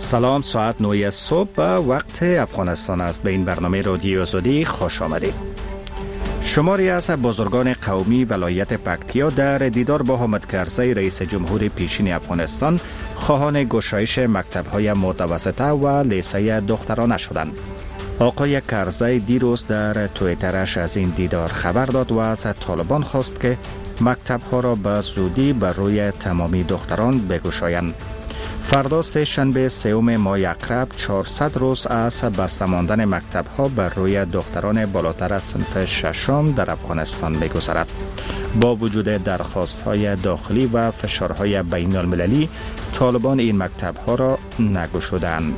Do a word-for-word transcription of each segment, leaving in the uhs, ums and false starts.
سلام، ساعت نه صبح و وقت افغانستان است. به این برنامه رادیو آزادی خوش آمدید. شماری از بزرگان قومی ولایت پکتیا در دیدار با حامد کرزی رئیس جمهور پیشین افغانستان خواهان گشایش مکتب‌های متوسطه و لیسه دخترانه شدند. آقای کرزی دیروز در توییترش از این دیدار خبر داد و از طالبان خواست که مکتب‌ها را به زودی بر روی تمامی دختران بگشایند. فردا سه شنبه سوم ماه اکرب چهارصد روز از بسته ماندن مکتب‌ها بر روی دختران بالاتر از صنف ششم در افغانستان می‌گذرد. با وجود درخواست‌های داخلی و فشارهای بین‌المللی، طالبان این مکتب‌ها را نگشودند.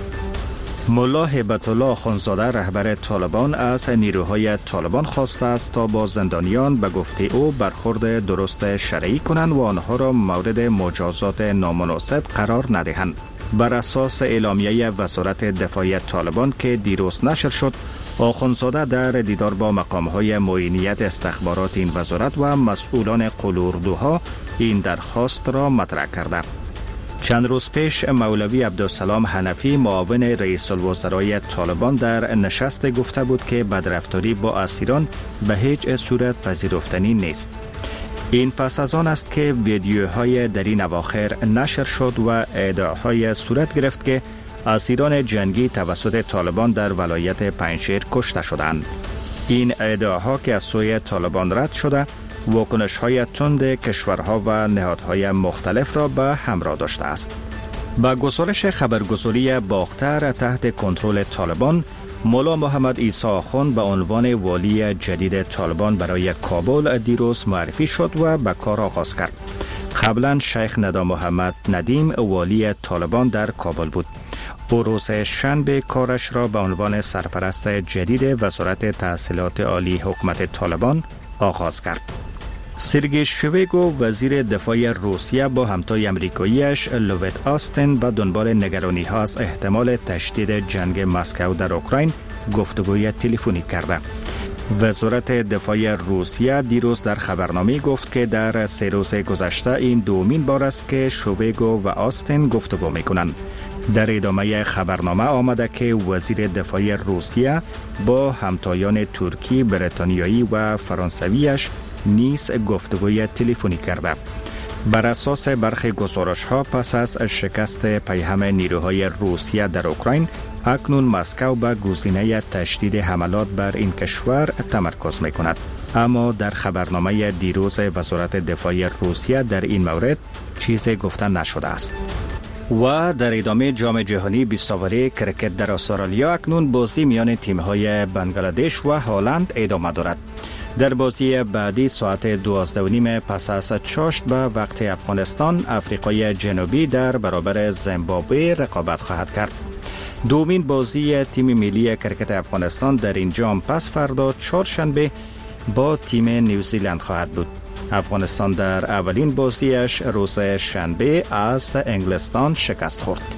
ملا هیبت الله آخوندزاده رهبر طالبان از نیروهای طالبان خواسته است تا با زندانیان به گفته او برخورد درست شرعی کنند و آنها را مورد مجازات نامناسب قرار ندهند. بر اساس اعلامیه وزارت دفاع طالبان که دیروز نشر شد، آخوندزاده در دیدار با مقام‌های معینیت استخبارات این وزارت و مسئولان قلوردوها این درخواست را مطرح کرده. چند روز پیش مولوی عبدالسلام حنفی معاون رئیس الوزرای طالبان در نشست گفته بود که بدرفتاری با اسیران به هیچ صورت پذیرفتنی نیست. این پس از آن است که ویدیوهای در این اواخر نشر شد و ادعاهای صورت گرفت که اسیران جنگی توسط طالبان در ولایت پنجشیر کشته شدند. این ادعاها که از سوی طالبان رد شده، واکنش‌های تند کشورها و نهادهای مختلف را به همراه داشته است. با گزارش خبرگزاری باختر تحت کنترل طالبان، مولا محمد عیسی آخوند به عنوان والی جدید طالبان برای کابل دیروز معرفی شد و به کار آغاز کرد. قبلا شیخ ندا محمد ندیم والی طالبان در کابل بود. او روز شنبه کارش را به عنوان سرپرست جدید وزارت تحصیلات عالی حکومت طالبان آغاز کرد. سرگئی شویگو وزیر دفاع روسیه با همتای امریکاییش لوید آستین به دنبال نگرانی ها از احتمال تشدید جنگ مسکو در اوکراین گفتگوی تلفنی کرده. وزارت دفاع روسیه دیروز در خبرنامه گفت که در سه روز گذشته این دومین بار است که شویگو و آستین گفتگو میکنند. در ادامه خبرنامه آمده که وزیر دفاع روسیه با همتایان ترکی، بریتانیایی و فرانسویش نیز گفتگوی تلفنی کرده. بر اساس برخی گزارش‌ها پس از شکست پیهم نیروهای روسیه در اوکراین، اکنون مسکو به گزینه تشدید حملات بر این کشور تمرکز می‌کند. اما در خبرنامه دیروز وزارت دفاع روسیه در این مورد چیزی گفته نشده است. و در ادامه جام جهانی بیست اوری کرکت در استرالیا اکنون بازی میان تیم‌های بنگلادش و هلند ادامه دارد. در بازی بعدی ساعت دوازده و نیم پس از چاشت به وقت افغانستان، افریقای جنوبی در برابر زیمبابوه رقابت خواهد کرد. دومین بازی تیم ملی کرکت افغانستان در این جام پس فردا چهارشنبه با تیم نیوزیلند خواهد بود. افغانستان در اولین بازیش روز شنبه از انگلستان شکست خورد.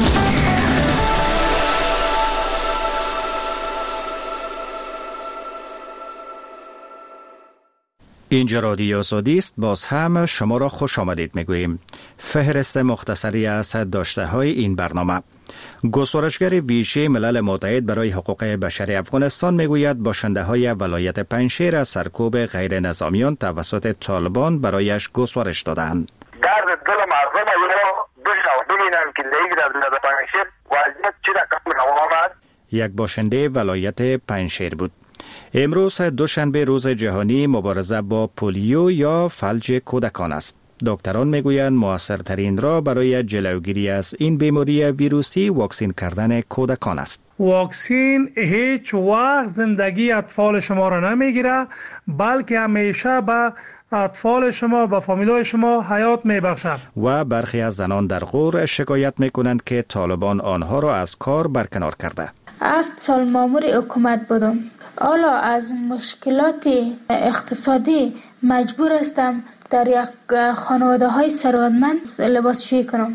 اینجا رادیو آزادی است. باز هم شما را خوش آمدید میگوییم. فهرست مختصری از داشته های این برنامه. گزارشگر ویژه ملل متحد برای حقوق بشر افغانستان میگوید باشنده های ولایت پنجشیر از سرکوب غیر نظامیان توسط طالبان برایش گزارش دادند. درد دل مردم را دوشو ببینم که در ولایت پنجشیر وضعیت چه رقم آمد. یک باشنده ولایت پنجشیر بود. امروز دوشنبه روز جهانی مبارزه با پولیو یا فلج کودکان است. دکتران میگویند موثرترین راه برای جلوگیری از این بیماری ویروسی واکسین کردن کودکان است. واکسین هیچ وقت زندگی اطفال شما را نمیگیره، بلکه همیشه به اطفال شما، به فامیلای شما حیات میبخشد. و برخی از زنان در غور شکایت میکنند که طالبان آنها را از کار برکنار کرده. هفت سال مامور حکومت بودم. حالا از مشکلات اقتصادی مجبور هستم در یک خانواده های ثروتمند لباسشویی کنم.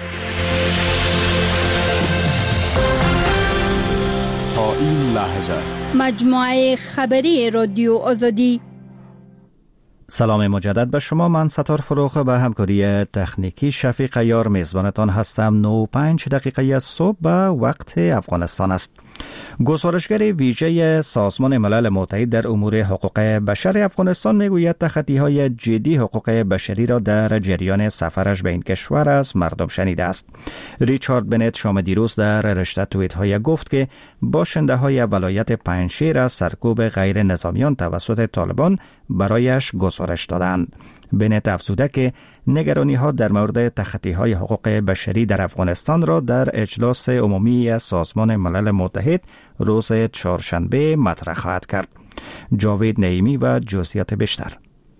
تا این لحظه مجموعه خبری رادیو آزادی. سلام مجدد به شما. من ستار فروخ به همکاری تکنیکی شفیق یار میزبانتان هستم. نه و پنج دقیقه صبح به وقت افغانستان است. گزارشگر ویژه سازمان ملل متحد در امور حقوق بشر افغانستان میگوید تخطی‌های جدی حقوق بشری را در جریان سفرش به این کشور از مردم شنیده است. ریچارد بنت شام دیروز در رشته توییت‌های گفت که باشنده‌های ولایت پنجشیر از سرکوب غیر نظامیان توسط طالبان برایش گزارش دادند. بنت افزوده که نگرانی‌ها در مورد تخطی‌های حقوق بشری در افغانستان را در اجلاس عمومی سازمان ملل متحد روز چهارشنبه مطرح خواهد کرد. جاوید نعیمی و جزئیات بیشتر.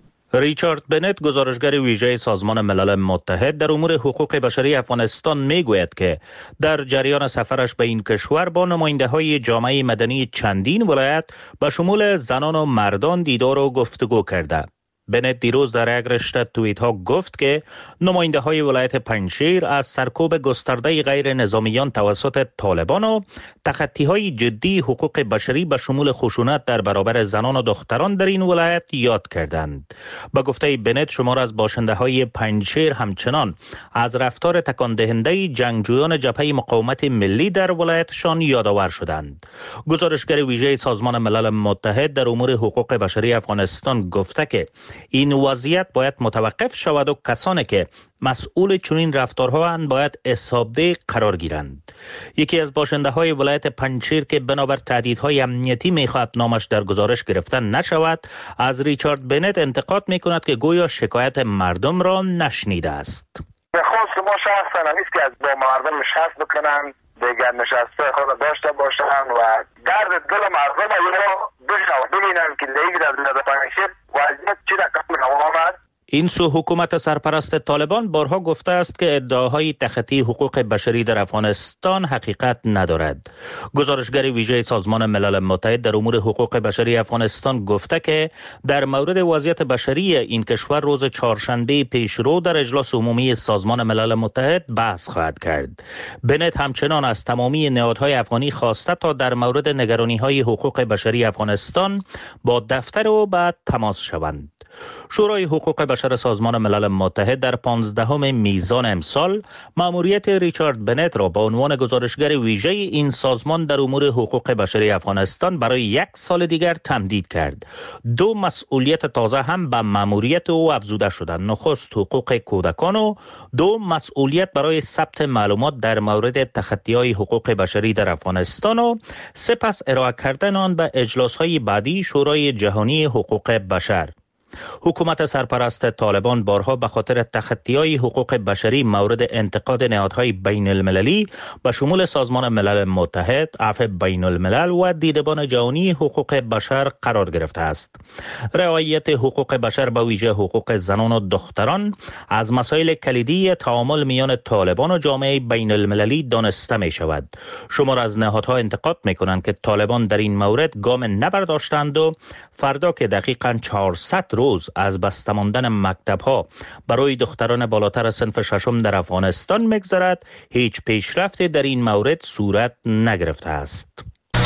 ریچارد بنت گزارشگر ویژه سازمان ملل متحد در امور حقوق بشری افغانستان میگوید که در جریان سفرش به این کشور با نماینده‌های جامعه مدنی چندین ولایت به شمول زنان و مردان دیدار و گفتگو کرده. بنت دیروز در یک رشته توییت ها گفت که نماینده های ولایت پنجشیر از سرکوب گسترده غیر نظامیان توسط طالبان و تخطی های جدی حقوق بشری به شمول خشونت در برابر زنان و دختران در این ولایت یاد کردند. به گفته بنت شمار از باشنده های پنجشیر همچنان از رفتار تکان دهنده جنگجویان جبهه مقاومت ملی در ولایتشان یادآور شدند. گزارشگر ویژه سازمان ملل متحد در امور حقوق بشری افغانستان گفته که این وضعیت باید متوقف شود و کسانی که مسئول چنین رفتارها اند باید حسابده قرار گیرند. یکی از باشنده های ولایت پنجشیر که بنابر تهدیدهای امنیتی میخواهد نامش در گزارش گرفته نشود، از ریچارد بنت انتقاد میکند که گویا شکایت مردم را نشنیده است. خاص ما شخصا نیست که از با مردم نشست بکنن، دیگر نشسته خود داشته باشن و درد دل مردم رو بشنو ببینن که دیگه در ولایت پنجشیر وضعیت چی رقم آمد. این سو حکومت سرپرست طالبان بارها گفته است که ادعاهای تخطی حقوق بشری در افغانستان حقیقت ندارد. گزارشگر ویژه سازمان ملل متحد در امور حقوق بشری افغانستان گفته که در مورد وضعیت بشری این کشور روز چهارشنبه پیشرو در اجلاس عمومی سازمان ملل متحد بحث خواهد کرد. بنت همچنان از تمامی نهادهای افغانی خواسته تا در مورد نگرانی‌های حقوق بشری افغانستان با دفتر او بعد تماس شوند. شورای حقوق بشر سازمان ملل متحد در پانزدهم میزان امسال مأموریت ریچارد بنت را به عنوان گزارشگر ویژه این سازمان در امور حقوق بشری افغانستان برای یک سال دیگر تمدید کرد. دو مسئولیت تازه هم به مأموریت او افزوده شدند: نخست حقوق کودکان و دو مسئولیت برای ثبت معلومات در مورد تخطی‌های حقوق بشری در افغانستان و سپس ارائه کردن آن به اجلاس‌های بعدی شورای جهانی حقوق بشر. حکومت سرپرست طالبان بارها به خاطر تخطی‌های حقوق بشری مورد انتقاد نهادهای بین المللی به شمول سازمان ملل متحد، عفو بین الملل و دیدبان جهانی حقوق بشر قرار گرفته است. رعایت حقوق بشر به ویژه حقوق زنان و دختران از مسائل کلیدی تعامل میان طالبان و جامعه بین المللی دانسته می شود. شمار از نهادها انتقاد می کنند که طالبان در این مورد گام نبرداشتند و فردا که دقیقاً چهارصد روز از بسته ماندن مکتب‌ها برای دختران بالاتر صنف ششم در افغانستان می‌گذرد، هیچ پیشرفتی در این مورد صورت نگرفته است.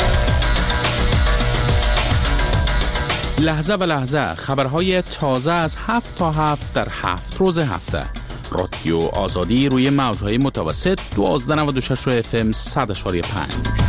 لحظه به لحظه خبرهای تازه از هفت تا هفت در هفت روز هفته. رادیو آزادی روی موج‌های متوسط دوازده نود و شش اف ام صد و پنج.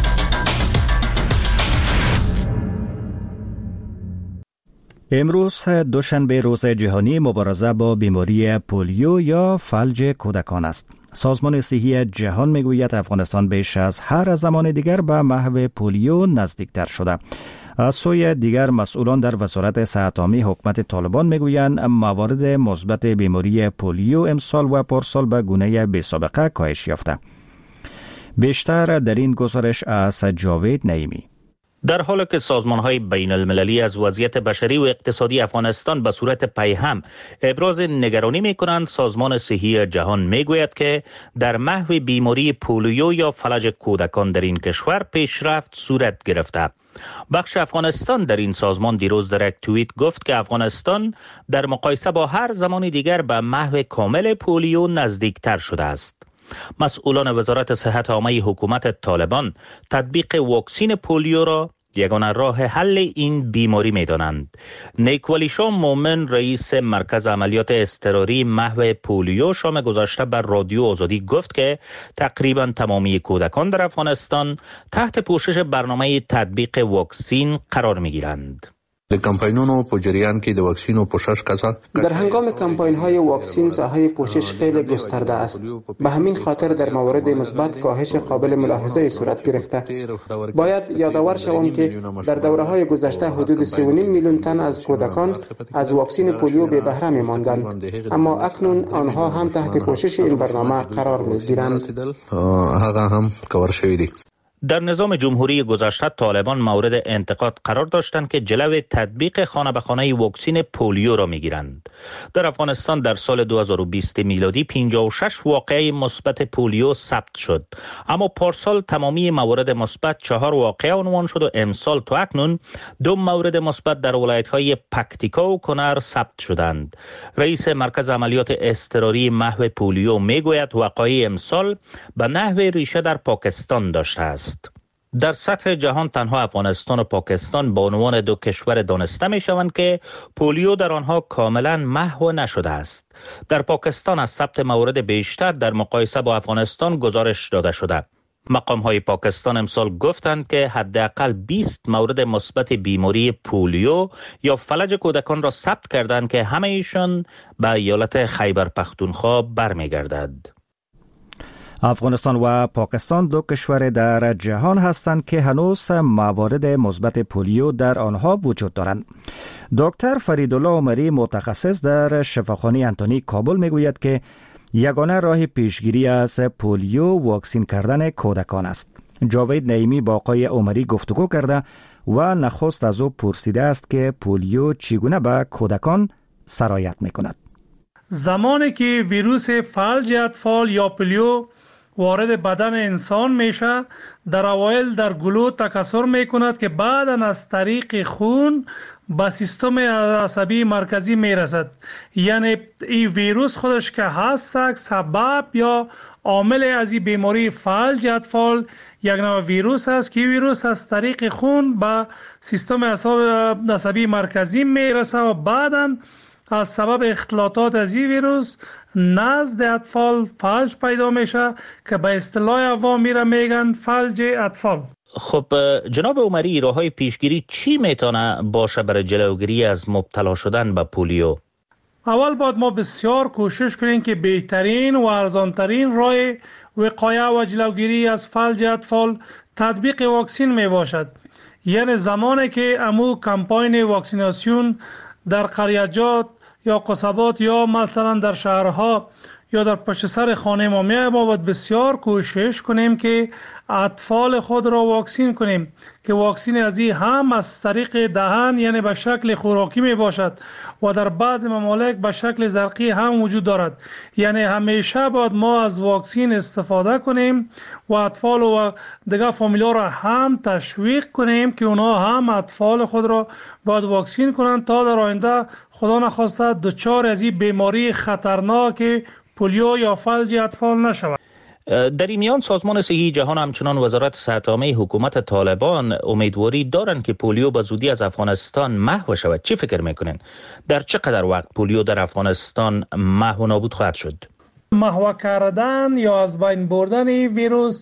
امروز دوشنبه روز جهانی مبارزه با بیماری پولیو یا فلج کودکان است. سازمان صحی جهان میگوید افغانستان بیش از هر زمان دیگر به محو پولیو نزدیکتر شده. از سوی دیگر مسئولان در وزارت صحت عامه حکومت طالبان میگویند موارد مثبت بیماری پولیو امسال و پارسال به گونه بی‌سابقه کاهش یافته. بیشتر در این گزارش از جاوید نعیمی. در حالی که سازمان‌های بین المللی از وضعیت بشری و اقتصادی افغانستان به صورت پیهم ابراز نگرانی می‌کنند، سازمان صحی جهان می‌گوید که در محو بیماری پولیو یا فلج کودکان در این کشور پیشرفت صورت گرفته. بخش افغانستان در این سازمان دیروز در یک توییت گفت که افغانستان در مقایسه با هر زمان دیگر به محو کامل پولیو نزدیکتر شده است. مسئولان وزارت صحت عامه حکومت طالبان تطبیق واکسین پولیو را یگانه راه حل این بیماری می دانند. نیکولی شاه مومن رئیس مرکز عملیات اضطراری محو پولیو شام گذشته بر رادیو آزادی گفت که تقریبا تمامی کودکان در افغانستان تحت پوشش برنامه تطبیق واکسین قرار می گیرند. د کمپاینونو په جریان کې د واکسینو پوشش کسا در هنگام کمپاین های واکسین ساحه پوشش خیلی گسترده است. به همین خاطر در موارد مثبت کاهش قابل ملاحظه صورت گرفته. باید یادآور شوم که در دوره های گذشته حدود سه و نیم میلیون تن از کودکان از واکسین پولیو بی بهره می ماندند، اما اکنون آنها هم تحت پوشش این برنامه قرار می گیرند. هغه هم کور شوی دی. در نظام جمهوری گذشته طالبان مورد انتقاد قرار داشتند که جلو تطبیق خانه به خانه واکسین پولیو را میگیرند. در افغانستان در سال دو هزار و بیست میلادی پنجاه و شش واقعه مثبت پولیو ثبت شد، اما پارسال تمامی موارد مثبت چهار واقعه عنوان شد و امسال تا اکنون دو مورد مثبت در ولایت‌های پکتیکا و کنر ثبت شدند. رئیس مرکز عملیات اضطراری محو پولیو میگوید وقایع امسال به نحو ریشه در پاکستان داشته است. در سطح جهان تنها افغانستان و پاکستان به عنوان دو کشور دانسته می شوند که پولیو در آنها کاملا محو نشده است. در پاکستان از ثبت موارد بیشتر در مقایسه با افغانستان گزارش داده شده. مقام های پاکستان امسال گفتند که حداقل بیست مورد مثبت بیماری پولیو یا فلج کودکان را ثبت کردند که همه ایشان به ایالت خیبر پختونخوا برمیگردد. افغانستان و پاکستان دو کشور در جهان هستند که هنوز موارد مثبت پولیو در آنها وجود دارند. دکتر فریدالله عمری متخصص در شفاخانه انتونی کابل میگوید که یگانه راه پیشگیری از پولیو واکسین کردن کودکان است. جاوید نعیمی با آقای عمری گفتگو کرده و نخست از او پرسیده است که پولیو چگونه به کودکان سرایت میکند. زمانی که ویروس فلج اطفال یا پولیو وارد بدن انسان میشه، در اوایل در گلو تکثر میکند که بعداً از طریق خون به سیستم عصبی مرکزی میرسد. یعنی این ویروس خودش که هست سبب یا عامل از این بیماری فلج اطفال یک نوع ویروس است که ویروس از طریق خون به سیستم عصبی مرکزی میرسه و بعداً از سبب اختلاطات از این ویروس نزد اطفال فلج پیدا میشه که به اصطلاح عوام میره میگن فلج اطفال. خب جناب عمری، راههای پیشگیری چی میتونه باشه برای جلوگیری از مبتلا شدن به پولیو؟ اول باید ما بسیار کوشش کنیم که بهترین و ارزانترین راه وقایه و جلوگیری از فلج اطفال تطبیق واکسین می باشد. یعنی زمانی که امو کمپاین واکسیناسیون در قریجات یا قصبات یا مثلا در شهرها یا در پشت سر خانه ما میای، ما باید بسیار کوشش کنیم که اطفال خود را واکسین کنیم که واکسین از این هم از طریق دهن یعنی به شکل خوراکی می باشد و در بعض ممالک به شکل زرقی هم وجود دارد. یعنی همیشه باید ما از واکسین استفاده کنیم و اطفال و دیگر فامیلا را هم تشویق کنیم که اونا هم اطفال خود را باید واکسین کنند تا در آینده خدا نخواسته دچار از این بیماری خطرناک پولیو یا فلج اطفال نشود. در این میان سازمان صحی جهان همچنان وزارت صحت عامه حکومت طالبان امیدواری دارند که پولیو به زودی از افغانستان محو شود. چی فکر میکنین؟ در چقدر وقت پولیو در افغانستان محو نابود خواهد شد؟ محو کردن یا از بین بردن این ویروس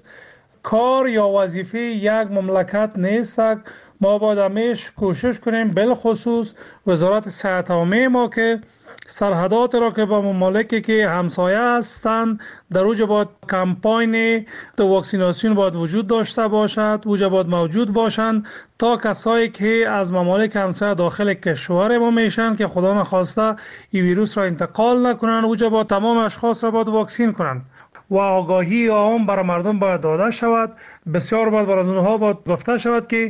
کار یا وظیفه یک مملکت نیست. ما باید همیشه کوشش کنیم، بالخصوص وزارت صحت عامه ما که سرحدات را که با ممالکی که همسایه هستند در اوجا باید کمپاین واکسیناسیون باید وجود داشته باشد، اوجا باید موجود باشند تا کسایی که از ممالک همسایه داخل کشور ما میشن که خدا نخواسته این ویروس را انتقال نکنن، اوجا باید تمام اشخاص را باید واکسین کنند و آگاهی عام برای مردم باید داده شود. بسیار باید برای اونها باید گفته شود که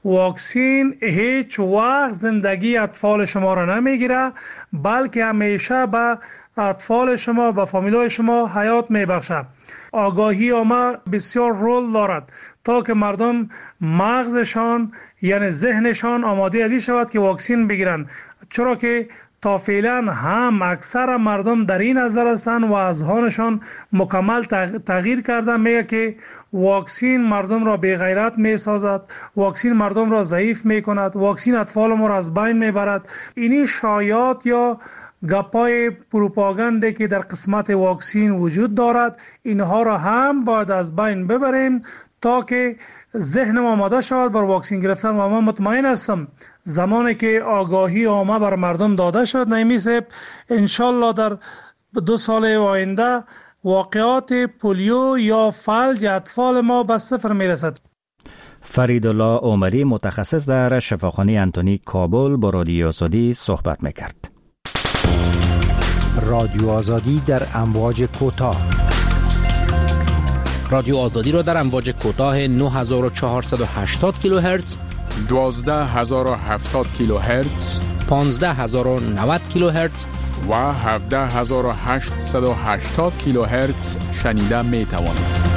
واکسین هیچ وقت زندگی اطفال شما را نمیگیره، بلکه همیشه به اطفال شما، به فامیلای شما حیات میبخشه. آگاهی عامه بسیار رول دارد تا که مردم مغزشان یعنی ذهنشان آماده ازی شود که واکسین بگیرن، چرا که تا فعلا هم اکثر مردم در این نظر هستند و اذهانشان مکمل تغییر کرده. میگه که واکسین مردم را بی غیرت می سازد، واکسین مردم را ضعیف می کند، واکسین اطفال ما را از بین می برد. اینی شایعات یا گپای پروپاگانده که در قسمت واکسین وجود دارد، اینها را هم باید از بین ببرین تا که ذهن ما آماده شود بر واکسین گرفتن. و من مطمئن هستم زمانی که آگاهی عامه بر مردم داده شد، نعیمی صاحب، انشالله در دو سال آینده واقعات پولیو یا فلج اطفال ما به صفر میرسد. فریدالله عمری متخصص در شفاخانه انتونی کابل با رادیو آزادی صحبت میکرد. رادیو آزادی در امواج کوتاه. رادیو آزادی را در امواج کوتاه نه هزار و چهارصد و هشتاد کیلوهرتز، دوازده هزار و هفتاد کیلوهرتز، پانزده هزار و نود کیلوهرتز و هفده هزار و هشتصد و هشتاد کیلوهرتز شنیده می توانید.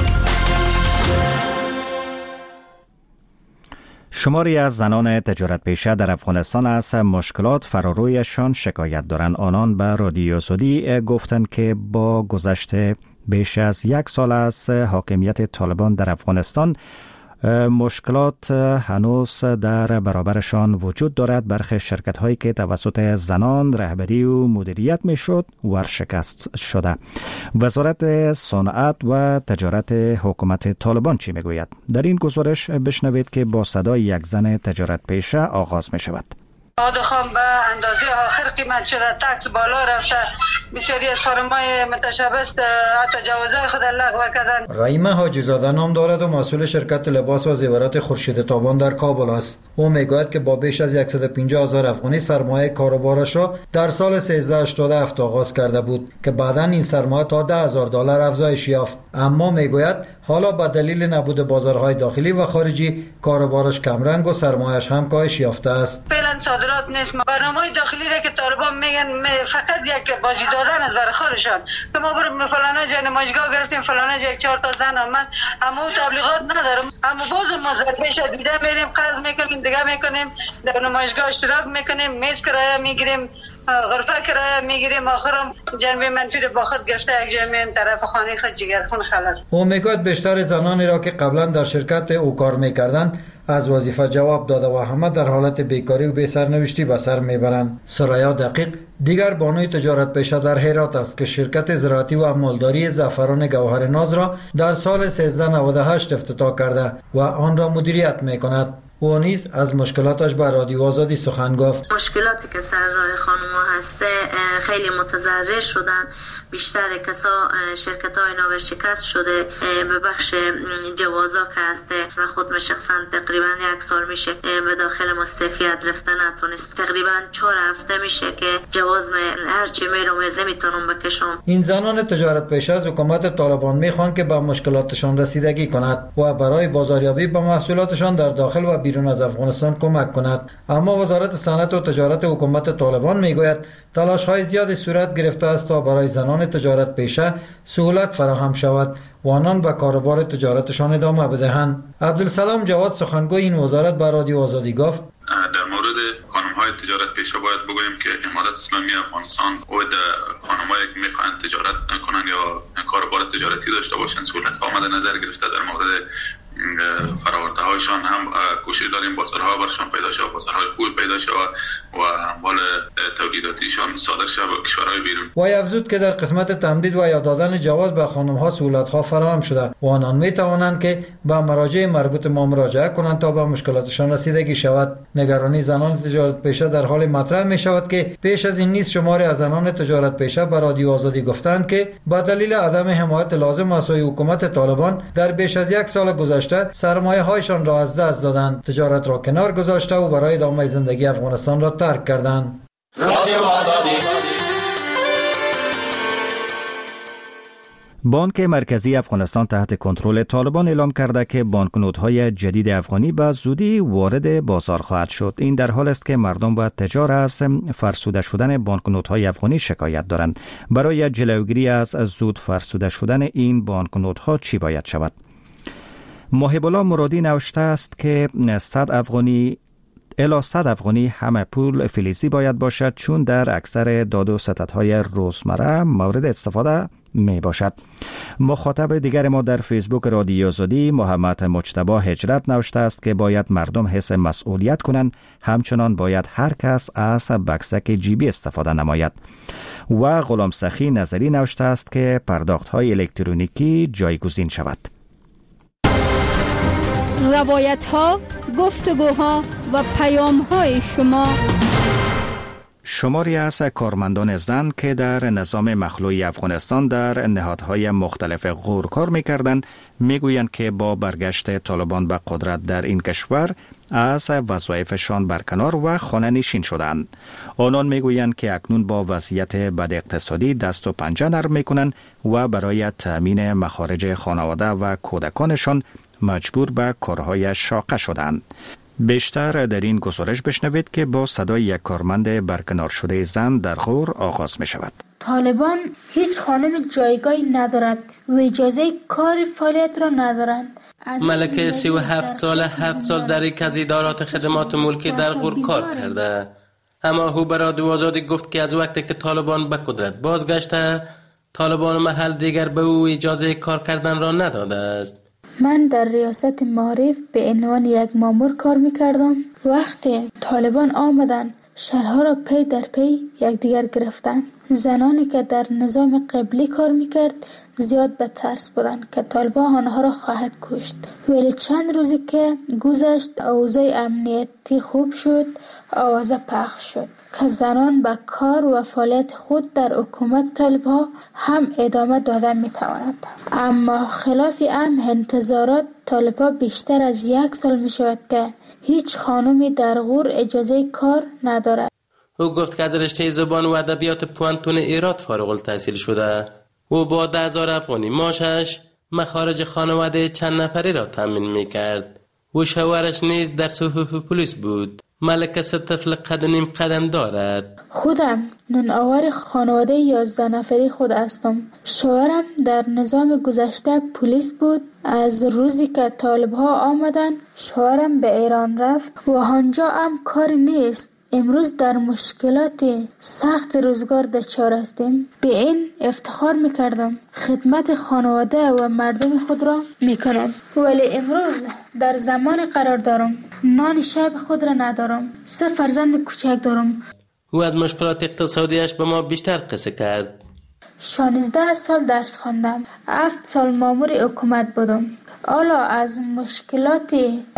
شماری از زنان تجارت پیشه در افغانستان از مشکلات فرارویشان شکایت دارند. آنان به رادیو آزادی گفتند که با گذشت بیش از یک سال از حاکمیت طالبان در افغانستان مشکلات هنوز در برابرشان وجود دارد. برخی شرکت هایی که توسط زنان رهبری و مدیریت می شد ورشکست شده. وزارت صنعت و تجارت حکومت طالبان چی می گوید؟ در این گزارش بشنوید که با صدای یک زن تجارت پیشه آغاز می شود. آدخام به اندازه آخر قیمت شده، تکس بالا رفته، بسیاری از خانم‌های متشبث حتی جوازهای خود لغو کردن. رحیمه حاجی زاده نام دارد و مسئول شرکت لباس و زیورات خورشید تابان در کابل است. او میگوید که با بیش از صد و پنجاه هزار افغانی سرمایه کاروبارش را در سال سیزده هشتاد و هفت آغاز کرده بود که بعداً این سرمایه تا ده هزار دلار افزایش یافت. اما میگوید حالا به دلیل نبود بازارهای داخلی و خارجی کاروبارش کمرنگ و سرمایه‌اش هم کاهش یافته است. فعلا صادرات نیست. برنامه‌های داخلی را که طالبان میگن فقط یک بازی دادن از برای خودشان، که ما بریم فلانه جای نمایشگاه گرفتیم، فلانه جای چهار تا زن آمد، اما تبلیغات ندارم. اما باز ما زربیش دیده میریم، قرض میکنیم، دیگه میکنیم، در نمایشگاه اشتراک میکنیم، میز کرایه میگیریم، غرفه کرایه میگیریم، آخرام جنبه منفی رو با خود گرفته یک جای میریم طرف خانه خود جگرخون خلاص. او میگوید بیشتر زنانی را که قبلا در شرکت او کار میکردند از وظیفه جواب داده و همه در حالت بیکاری و بی سرنوشتی به سر میبرند. سرایا دقیق دیگر بانوی تجارت پیشه در هرات است که شرکت زراعتی و امالداری زعفران گوهر ناز را در سال سیزده نود و هشت افتتاح کرده و آن را مدیریت میکند. او نیز از مشکلاتش بر رادیو آزادی سخن گفت. مشکلاتی که سر راه خانم‌ها هسته خیلی متضرر شدن. بیشتر کسا شرکت های نوشکست شده به بخش جوازا که هسته. من خود من شخصا تقریبا یک سال میشه به داخل مستعفیت رفته نتونست. تقریبا چهار هفته میشه که جواز من هرچی میروم نمیتونم بکشم. این زنان تجارت پیشه از حکومت طالبان میخوان که به مشکلاتشان رسیدگی کند و برای بازاریابی به محصولاتشان در داخل و بیرون از افغانستان کمک کند. اما وزارت صنعت و تجارت حکومت طالبان میگوید تلاش‌های زیادی صورت گرفته است تا برای زنان تجارت پیشه سهولت فراهم شود و آنان به کاروبار تجارتشان ادامه بدهند. عبدالسلام جواد سخنگوی این وزارت به رادیو آزادی گفت در مورد خانم‌های تجارت پیشه باید بگویم که امارات اسلامی افغانستان و خانم‌هایی که می‌خواهند تجارت کنند یا کاروبار تجارتی داشته باشند سهولت‌ها مد نظر گرفته. در مورد فراورده هایشان هم کوشش داریم بازارها برشان پیدا شود، بازارهای خوب پیدا شود و اموال تولیداتیشان صادر شود به کشورهای بیرون. وی افزود که در قسمت تمدید و یا دادن جواز به خانم‌ها سهولت‌ها فراهم شده و آنان می‌توانند که به مراجع مربوط ما مراجعه کنند تا به مشکلاتشان رسیدگی شود. نگرانی زنان تجارت پیشه در حال مطرح می‌شود که پیش از این نیز شماری از زنان تجارت پیشه به رادیو آزادی گفتند که با دلیل عدم حمایت لازم از سوی حکومت طالبان در بیش از یک سال گذشته سرمایه هایشان را از دست دادند، تجارت را کنار گذاشته و برای ادامه زندگی افغانستان را ترک کردند. رادیو آزادی. بانک مرکزی افغانستان تحت کنترل طالبان اعلام کرده که بانکنوت‌های جدید افغانی به زودی وارد بازار خواهد شد. این در حال است که مردم و تجار از فرسوده شدن بانکنوت‌های افغانی شکایت دارند. برای جلوگیری از زود فرسوده شدن این بانکنوت‌ها چی باید شود؟ محب الله مرادی نوشته است که صد افغانی الی صد افغانی همه پول فلزی باید باشد، چون در اکثر داد و ستدهای روزمره مورد استفاده می باشد. مخاطب دیگر ما در فیسبوک رادیو آزادی محمد مجتبی هجرت نوشته است که باید مردم حس مسئولیت کنند، همچنان باید هر کس از بکسک جیبی استفاده نماید. و غلام سخی نظری نوشته است که پرداخت های الکترونیکی جایگزین شود. روایت ها، گفتگوها و پیام های شما. شماری از کارمندان زن که در نظام مخلوعی افغانستان در نهادهای مختلف غور کار می‌کردند می‌گویند که با برگشت طالبان به قدرت در این کشور از وظایفشان برکنار و خانه نشین شدند. آنان می‌گویند که اکنون با وضعیت بد اقتصادی دست و پنجه نرم می‌کنند و برای تأمین مخارج خانواده و کودکانشان مجبور به کارهای شاقه شدند. بیشتر در این گزارش بشنوید که با صدای یک کارمند برکنار شده زن در غور آغاز می شود. طالبان هیچ خانم جایگاهی ندارد و اجازه کار فعالیت را ندارند. ملکه سی و هفت ساله هفت سال در یک از ادارات خدمات ملکی در غور کار کرده، اما او برای رادیو آزادی گفت که از وقتی که طالبان به قدرت بازگشته، طالبان محل دیگر به او اجازه کار کردن را نداده است. من در ریاست معارف به عنوان یک مامور کار میکردم. وقتی طالبان آمدن شهرها را پی در پی یکدیگر گرفتن. زنانی که در نظام قبلی کار میکرد زیاد به ترس بودند که طالبان آنها را خواهد کشت. ولی چند روزی که گذشت اوضاع امنیتی خوب شد، آوازه پخش شد که زنان به کار و فعالیت خود در حکومت طالبان هم ادامه داده میتواند. اما خلاف ام انتظارات طالبان بیشتر از یک سال می شود که هیچ خانمی در غور اجازه کار ندارد. او گفت که از رشته زبان و ادبیات پوانتون ایراد فارغ التحصیل شده و با ده هزار افغانی ماشش مخارج خانواده چند نفری را تامین می کرد و شوهرش نیز در صفوف پلیس بود. ملکه سه طفل قد و نیم قدم دارد. خودم نونآور خانواده یازده نفری خود هستم. شوهرم در نظام گذشته پلیس بود. از روزی که طالب‌ها آمدن شوهرم به ایران رفت و آنجا هم کاری نیست. امروز در مشکلات سخت روزگار دچار هستیم. به این افتخار میکردم خدمت خانواده و مردم خود را میکنم، ولی امروز در زمان قرار دارم نان شب خود را ندارم. سه فرزند کوچک دارم. او از مشکلات اقتصادیش به ما بیشتر قصه کرد. شانزده سال درس خواندم. هفت سال مامور حکومت بودم. حالا از مشکلات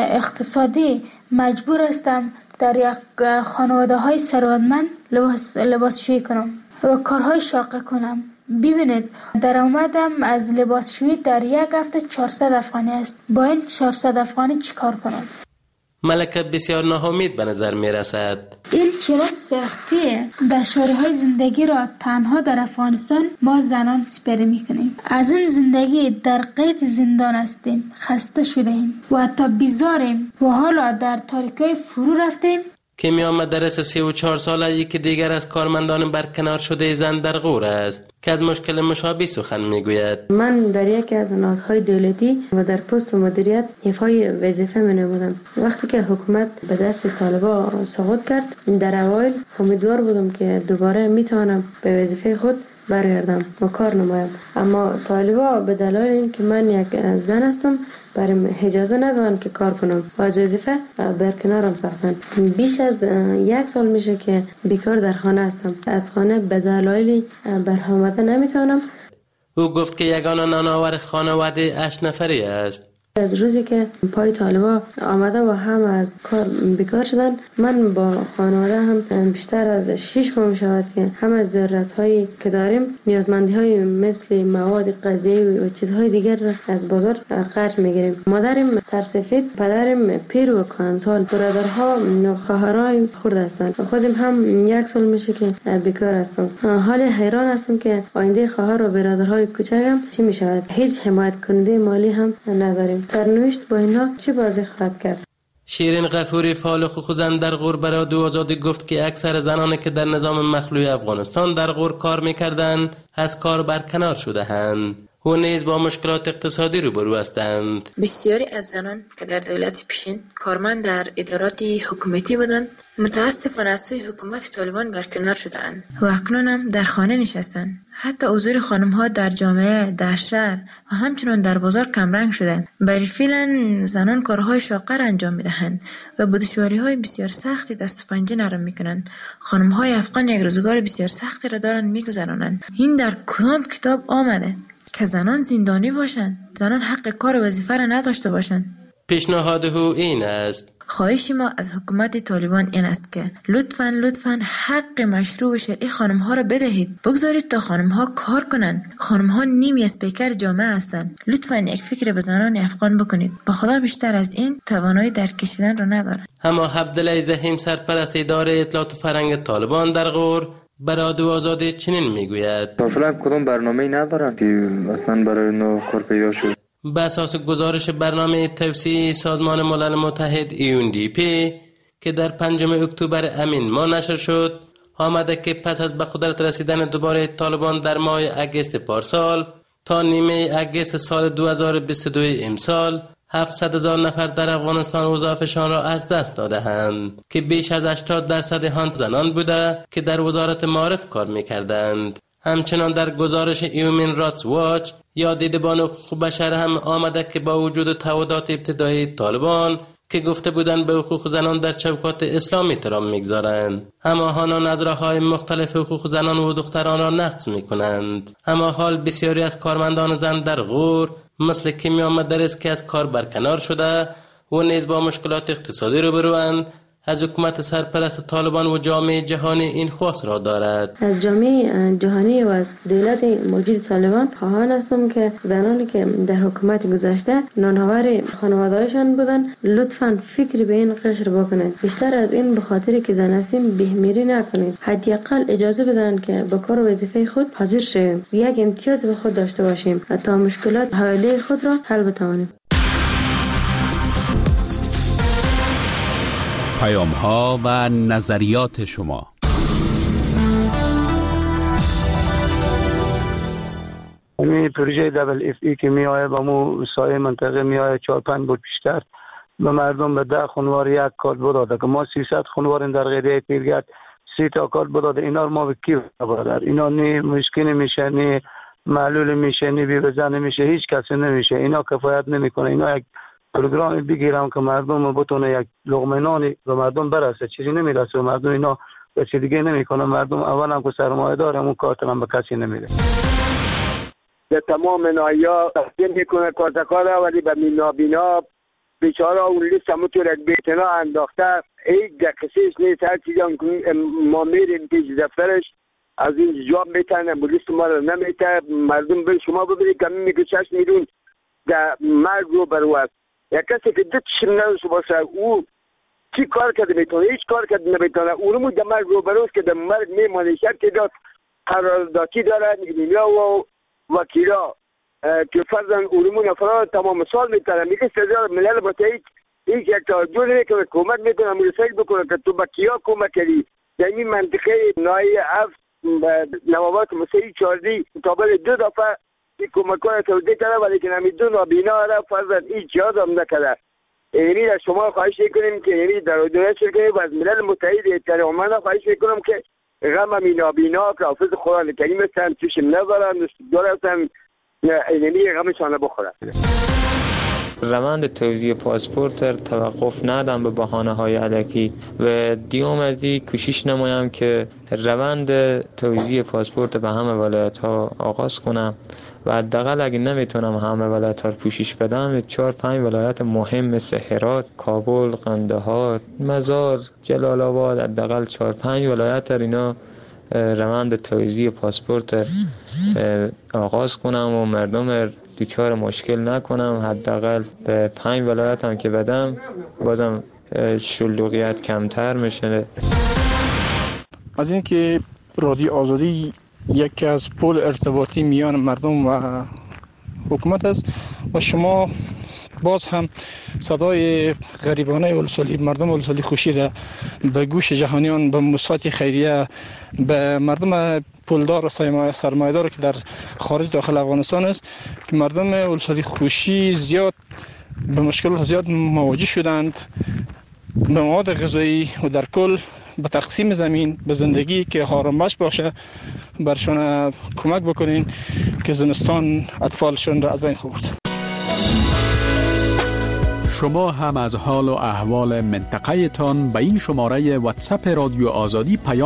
اقتصادی مجبور هستم در یک خانواده های ثروتمند لباس لباسشویی کنم و کارهای شاقه کنم. ببینید درآمدم از لباسشویی در یک هفته چهارصد افغانی است. با این چهارصد افغانی چیکار کنم؟ ملکه بسیار ناامید به نظر می رسد. این چنان سختی دشواری های زندگی را تنها در افغانستان ما زنان سپری می کنیم. از این زندگی در قید زندان هستیم. خسته شده ایم و حتی بیزاریم و حالا در تاریکی فرو رفتیم. کیمیا مدرس سی و چهار ساله یکی دیگر از کارمندان برکنار شده زن در غور است که از مشکل مشابه سخن میگوید. من در یکی از نهادهای دولتی و در پست مدیریت ایفای وظیفه می نمودم. وقتی که حکومت به دست طالبان سقوط کرد در اوایل امیدوار بودم که دوباره میتوانم به وظیفه خود برگردم و کار نمایم، اما طالبان به دلایل اینکه من یک زن هستم برام اجازه ندادن که کار کنم و از وظیفه برکنارم ساختن. بیش از یک سال میشه که بیکار در خانه هستم. از خانه به دلایلی برآمده نمیتونم. او گفت که یگانه نانآور خانواده هشت نفری است. از روزی که پای طالبا آمده و هم از کار بیکار شدن، من با خانواده هم بیشتر از شش ماه شود که هم از ضرورت هایی که داریم، نیازمندی های مثل مواد غذایی و چیزهای دیگر را از بازار قرض میگیریم. مادرم سرسفید، پدرم پیر و کهنسال، برادرها و خواهرای خرد هستند. خودم هم یک سال میشه که بیکار هستم. حال حیران هستم که آینده خواهر و برادرهای کوچکم چی میشود. هیچ حمایت کننده مالی هم نداریم. سرنوشت با اینا چه بازی خواهد کرد؟ شیرین غفوری فعال حقوق زن در غور برای رادیو آزادی گفت که اکثر زنانی که در نظام مخلوع افغانستان در غور کار میکردند از کار برکنار شده‌اند و نیز با مشکلات اقتصادی روبرو هستند. بسیاری از زنان که در دولت پیشین کارمند در ادارات حکومتی بودند متاسفانه از سوی حکومت طالبان برکنار شدند و اکنون هم در خانه نشستند. حتی حضور خانم‌ها در جامعه، در شهر و همچنان در بازار کمرنگ شدند. برای فعلا زنان کارهای شاقر انجام می‌دهند و با دشواری‌های بسیار سختی دست و پنجه نرم می‌کنند. خانم‌های افغان یک روزگار بسیار سختی را دارند می‌گذرانند. این در کدام کتاب آمده که زنان زندانی باشند؟ زنان حق کار و وظیفه را نداشته باشند؟ پیشنهاد او این است: خواهش ما از حکومت طالبان این است که لطفاً لطفاً حق مشروع و شرعی خانم‌ها را بدهید. بگذارید تا خانم‌ها کار کنند. خانم‌ها نیمی از پیکر جامعه هستند. لطفاً یک فکر به زنان افغان بکنید. به خدا بیشتر از این توانایی در کشیدن را ندارند. اما عبدالله زحیم، سرپرست اداره اطلاعات فرهنگ طالبان در غور، برای رادیو آزادی چنین میگوید: فعلا کدام برنامه‌ای ندارن که اصلا برای نو کار پیدا شد. به اساس گزارش برنامه توسعه سازمان ملل متحد ای یو ان دی پی که در پنجم اکتبر امین ماه نشر شد، آمده که پس از به قدرت رسیدن دوباره طالبان در ماه اگست پارسال تا نیمه اگست سال دو هزار و بیست و دو امسال هفتصد هزار نفر در افغانستان وظایفشان را از دست داده‌اند که بیش از هشتاد درصد آن زنان بوده که در وزارت معارف کار می‌کردند. همچنان در گزارش هیومن رایتس واچ یا دیدبان حقوق بشر هم آمده که با وجود تعهدات ابتدایی طالبان که گفته بودند به حقوق زنان در چوکات اسلام احترام می‌گذارند، اما آنان از راه‌های مختلف حقوق زنان و دختران را نقض می‌کنند. اما حال بسیاری از کارمندان زن در غور مثل کیمیا مدرس که از کار برکنار شده و نیز با مشکلات اقتصادی روبروند، از حکومت سرپرست طالبان و جامعه جهانی این خواست را دارد. از جامعه جهانی و از دولت موجود طالبان خواهان هستم که زنانی که در حکومت گذشته نانآور خانواده‌هایشان بودن لطفاً فکر به این قشر بکنید. بیشتر از این به خاطر که زن هستیم بهمیری نکنید. حداقل اجازه بدن که با کار و وظیفه خود حاضر شویم، یک امتیاز به خود داشته باشیم تا مشکلات حالیه خود را حل بتوانیم. پیام ها و نظریات شما. این پروژه دبل اف ای که می آید با مو سایه منطقه می آید چهار پنج بود بیشتر به مردم به ده خانوار یک کارت بداده که ما سیصد خانوار در غیره پیرگرد سی تا کارت بداده. اینا رو ما به کی برادر؟ اینا نی مشکل میشه، نی معلول میشه، نی بی بزن میشه، هیچ کسی نمیشه. اینا کفایت نمیکنه. اینا یک پروگرام بگیرم که مردم بتونه یک لقمه نانی به مردم برسه. چیزی نمیرسه به مردم. اینا به چیز دیگه نمیکنه. مردم اول هم که سرمایه داره اون کارت هم به کسی نمیده. به تمام نایا تقدیم میکنه کارتکارا، ولی به نابینا بیچاره اون لیست همونطور یک بیتنا انداخته. هیچ دقیقیش نیست. هر چیزی هم ما میریم پیش دفترش از این جواب میتن لیست ما رو نمیته. مردم به شما ببینید که میگه شش میلیون در مرگ رو برود. یک کسی که دو چشم نداشته باشه او چی کار کرده میتونه؟ هیچ کار کرده نمیتونه. اونمو در مرگ رو بروست که در مرگ میمانه. شرطی داد قراردادی دارن ایمیا و وکیلا که فرضاً اونمو نفران تمام سال میتونه. میگه سزا ملل متحد هیچ یک توجه نمیکنه. حکومت میتونه مرسل بکنه که تو با کیا کمک کردی. در این منطقه نایی هفت نوابات مسیحی چاردی مطابق دو دفعه کمکان توضیح کرده، ولی که نمیدون نابینا را فرضاً هیچ یاد هم نکرده. یعنی در شما خواهش میکنیم که یعنی در دولت شرکت و از ملل متحد اتحاد امت خواهش میکنم که غم امی نابینا که حافظ قرآن کریم هستن توشم نذارن، دارن یعنی غمشان بخورن. روند توزیع پاسپورت توقف ندم به بهانه های الکی و دیوم از این کوشش نمایم که روند توزیع پاسپورت به همه ولایت ها آغاز کنم و حداقل اگه نمیتونم همه ولایت ها رو پوشش بدم، چهار پنج ولایت مهم مثل هرات، کابل، قندهار، مزار، جلال آباد، حداقل چهار پنج ولایت در اینا روند توزیع پاسپورت آغاز کنم و مردم دوچار مشکل نکنم. حداقل به پنج ولایت هم که بدم بازم شلوغیت کمتر میشه. از اینکه رادیو آزادی یکی از پل ارتباطی میان مردم و حکومت است و شما باز هم صدای غریبانه ولسوالی مردم ولسوالی خوشی را به گوش جهانیان، به موسسات خیریه، به مردم پولدار و سرمایه‌دار که در خارج داخل افغانستان است که مردم ولسوالی خوشی زیاد به مشکلات زیاد مواجه شدند، به مواد غذایی و در کل به تقسیم زمین به زندگی که آرامش باشه برشان کمک بکنین که زمستان اطفالشون را از بین خورد. شما هم از حال و احوال منطقه تان به این شماره واتساپ رادیو آزادی پیام